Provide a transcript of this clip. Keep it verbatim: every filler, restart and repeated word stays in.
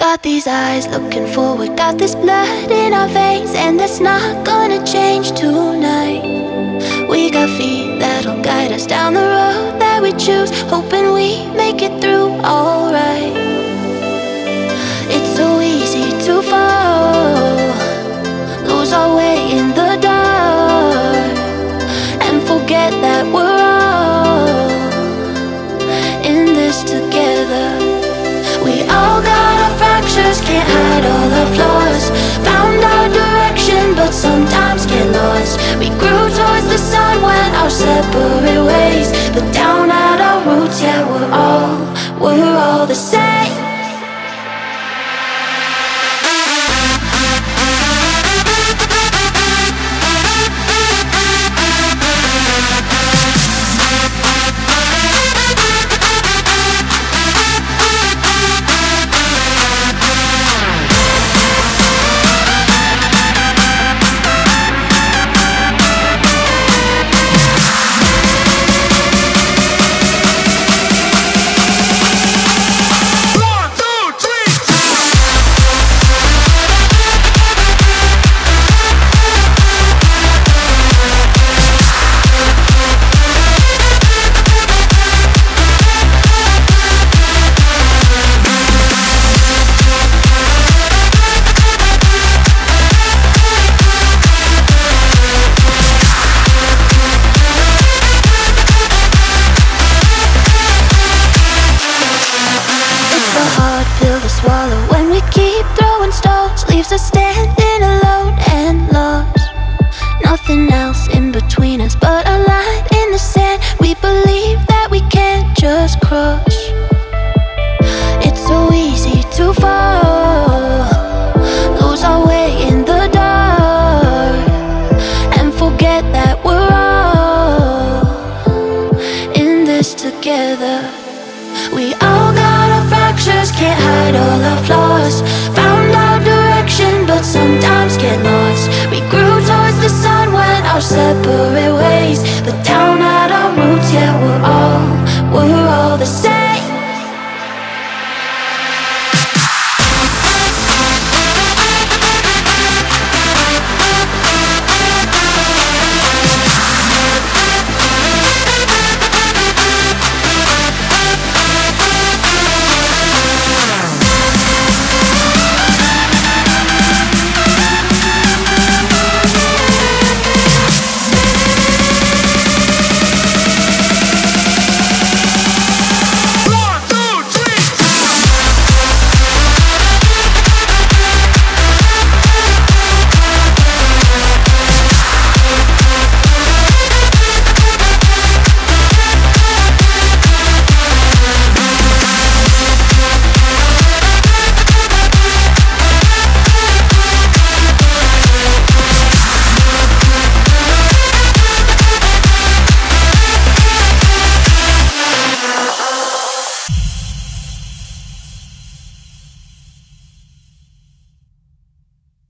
Got these eyes looking forward, got this blood in our veins, and that's not gonna change tonight. We got feet that'll guide us down the road that we choose, hoping we make it through alright. It's so easy to fall, lose our way in the dark, and forget that we're all in this together. We all got our fractures, can't hide all our flaws. Found our direction, but sometimes get lost. We grew towards the sun, went our separate ways, but down at our roots, yeah, we're all, we're all the same. When we keep throwing stones, leaves us standing alone and lost. Nothing else in between us but a line in the sand we believe that we can't just cross. It's so easy to fall, lose our way in the dark, and forget that we're all in this together. We all got our fractures, can't hide all our flaws.